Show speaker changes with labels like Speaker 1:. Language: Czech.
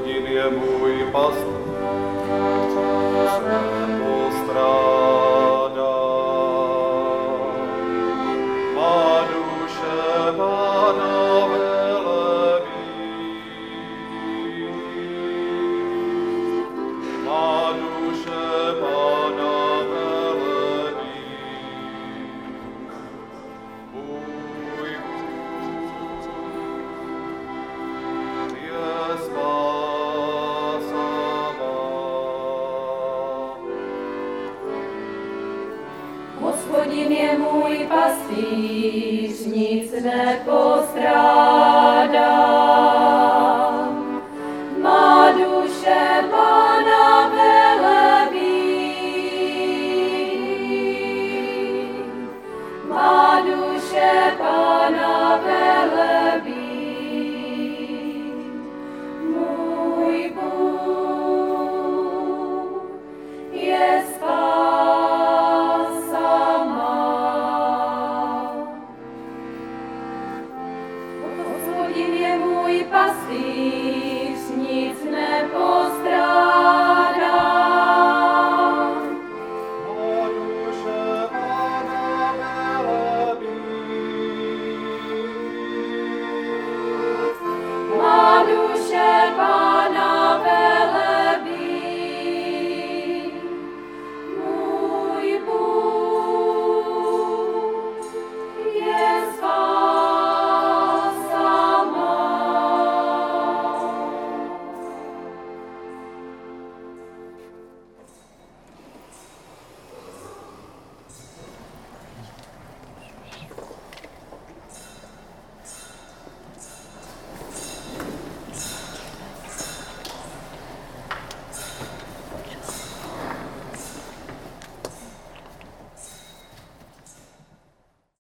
Speaker 1: Hospodin je můj pastýř, nepostrádá. Má duše Pána velebí. Má duše Pána velebí. Můj Bůh je spása má.
Speaker 2: Hospodin je můj pastýř, nic nepostrádám. Má duše Pána velebí. Má duše Pána velebí. Můj Bůh je spása má. Hospodin je můj pastýř, nic nepostrádám.